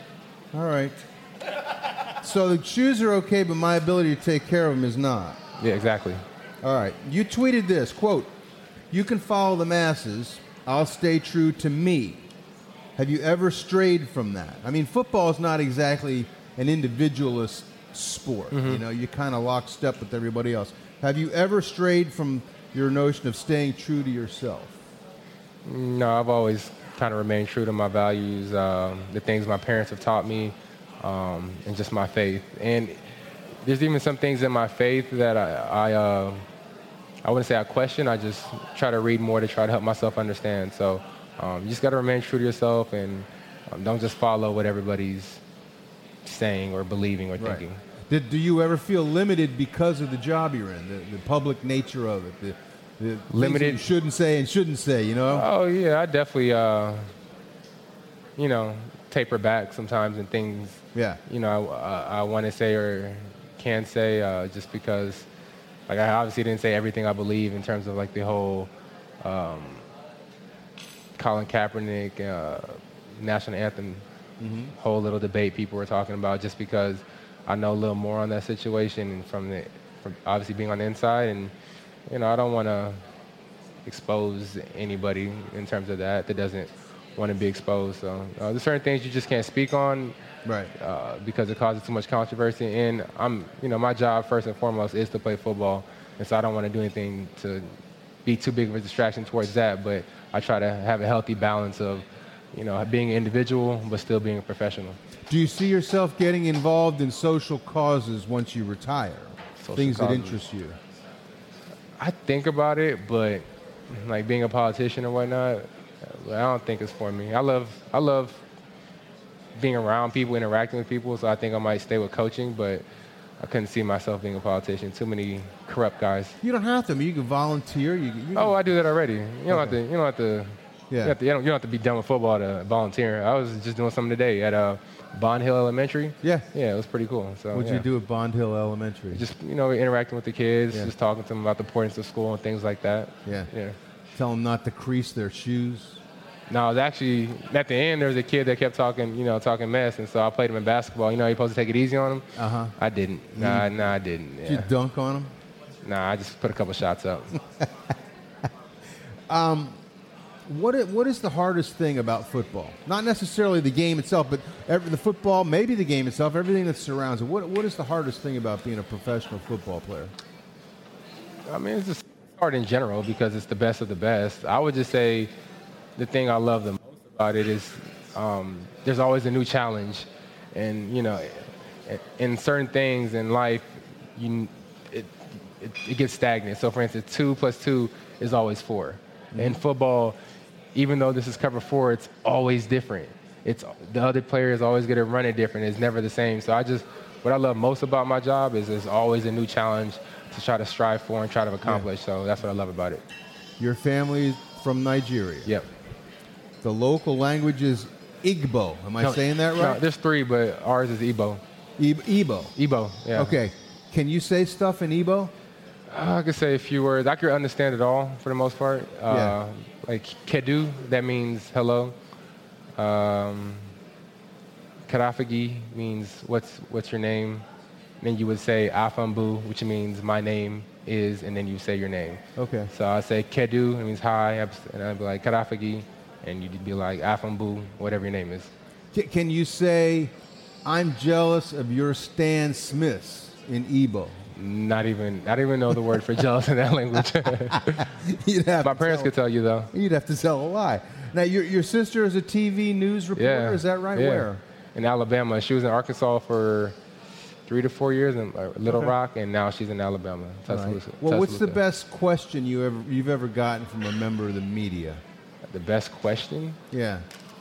All right. So the shoes are okay, but my ability to take care of them is not. Yeah, exactly. All right. You tweeted this, quote, "You can follow the masses. I'll stay true to me." Have you ever strayed from that? I mean, football is not exactly an individualist sport. You know, you're kind of lockstep with everybody else. Have you ever strayed from your notion of staying true to yourself? No, I've always kind of remained true to my values, the things my parents have taught me, and just my faith. And there's even some things in my faith that I wouldn't say I question. I just try to read more to try to help myself understand. So you just got to remain true to yourself and don't just follow what everybody's saying or believing or thinking. Do you ever feel limited because of the job you're in, the public nature of it, the limited you shouldn't say and shouldn't say, you know? Oh yeah, I definitely taper back sometimes and things. Yeah. I want to say or can say just because, like, I obviously didn't say everything I believe in terms of like the whole Colin Kaepernick national anthem whole little debate people were talking about, just because I know a little more on that situation from obviously being on the inside, and I don't want to expose anybody in terms of that doesn't want to be exposed. So there's certain things you just can't speak on, right? Because it causes too much controversy. And my job first and foremost is to play football, and so I don't want to do anything to be too big of a distraction towards that. But I try to have a healthy balance of, being an individual but still being a professional. Do you see yourself getting involved in social causes once you retire? Things that interest you? I think about it, but like being a politician or whatnot, I don't think it's for me. I love being around people, interacting with people, so I think I might stay with coaching, but I couldn't see myself being a politician. Too many corrupt guys. You don't have to. I mean, you can volunteer. Oh, I do that already. You don't have to. Yeah. You don't have to be done with football to volunteer. I was just doing something today at Bond Hill Elementary. Yeah. Yeah, it was pretty cool. So what'd you do at Bond Hill Elementary? Just, interacting with the kids, just talking to them about the importance of school and things like that. Yeah. Yeah. Tell them not to crease their shoes. No, it was actually, at the end, there was a kid that kept talking mess, and so I played him in basketball. You're supposed to take it easy on him? Uh-huh. I didn't. Nah, I didn't. Yeah. Did you dunk on him? Nah, I just put a couple shots up. What is the hardest thing about football? Not necessarily the game itself, but the football, maybe the game itself, everything that surrounds it. What is the hardest thing about being a professional football player? I mean, it's just hard in general because it's the best of the best. I would just say the thing I love the most about it is there's always a new challenge. And, in certain things in life, it gets stagnant. So, for instance, 2 + 2 is always 4. Mm-hmm. In football, even though this is cover 4, it's always different. The other players always get to run it different. It's never the same. So what I love most about my job is there's always a new challenge to try to strive for and try to accomplish. Yeah. So that's what I love about it. Your family's from Nigeria. Yep. The local language is Igbo. Am I saying that right? No, there's 3, but ours is Igbo. Igbo? Igbo, yeah. Okay. Can you say stuff in Igbo? I could say a few words. I could understand it all for the most part. Yeah. Like kedu, that means hello. Karafagi means what's your name. Then you would say Afambu, which means my name is, and then you say your name. Okay. So I say kedu, it means hi, and I'd be like Karafagi, and you'd be like Afambu, whatever your name is. Can you say, I'm jealous of your Stan Smiths in Igbo? I don't even know the word for jealous in that language. My parents could tell you, though. You'd have to tell a lie. Now, your sister is a TV news reporter, is that right? Yeah. Where? In Alabama. She was in Arkansas for 3 to 4 years in Little Rock, and now she's in Alabama. Tuscaloosa. Well, what's the best question you've ever gotten from a member of the media? The best question? Yeah.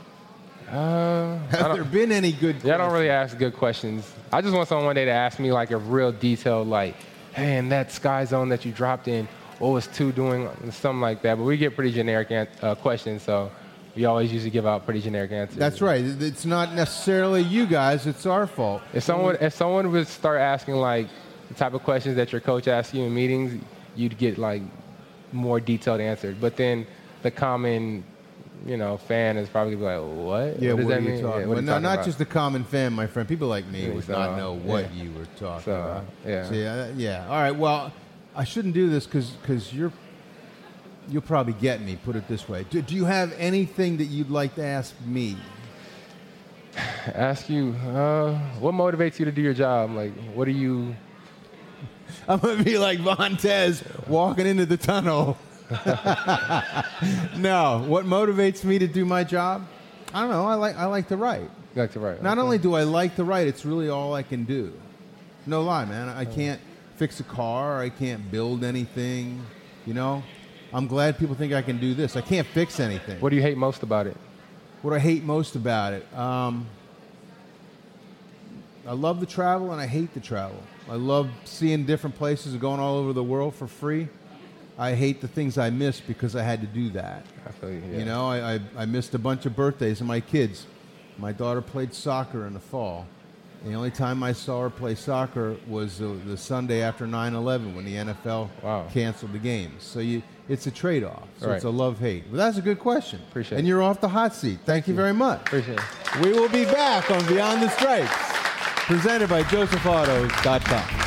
Have there been any good questions? Yeah, I don't really ask good questions. I just want someone one day to ask me like a real detailed, like, hey, in that sky zone that you dropped in, what was 2 doing? Something like that. But we get pretty generic questions, so we always usually give out pretty generic answers. That's right. It's not necessarily you guys. It's our fault. If someone would start asking like the type of questions that your coach asks you in meetings, you'd get like more detailed answers. But then the common fan is probably like, what? Yeah, what does what that are you mean? talking Yeah, what are about? you No, talking not about? just the common fan, my friend. People like me would not know what you were talking about. Yeah. See, yeah. All right. Well, I shouldn't do this because you'll probably get me. Put it this way. Do you have anything that you'd like to ask me? Ask you, what motivates you to do your job? Like, what do you? I'm gonna be like Montez walking into the tunnel. No, what motivates me to do my job? I don't know. I like to write. You like to write. Not okay. only do I like to write, it's really all I can do. No lie, man. I can't fix a car. I can't build anything. I'm glad people think I can do this. I can't fix anything. What do you hate most about it? What I hate most about it? I love the travel and I hate the travel. I love seeing different places and going all over the world for free. I hate the things I miss because I had to do that. I feel you. Yeah. I missed a bunch of birthdays of my kids. My daughter played soccer in the fall. The only time I saw her play soccer was the Sunday after 9/11 when the NFL canceled the games. So it's a trade-off. So it's a love-hate. But that's a good question. Appreciate it. And you're off the hot seat. Thank you very much. Appreciate it. We will be back on Beyond the Stripes, presented by JosephAutos.com.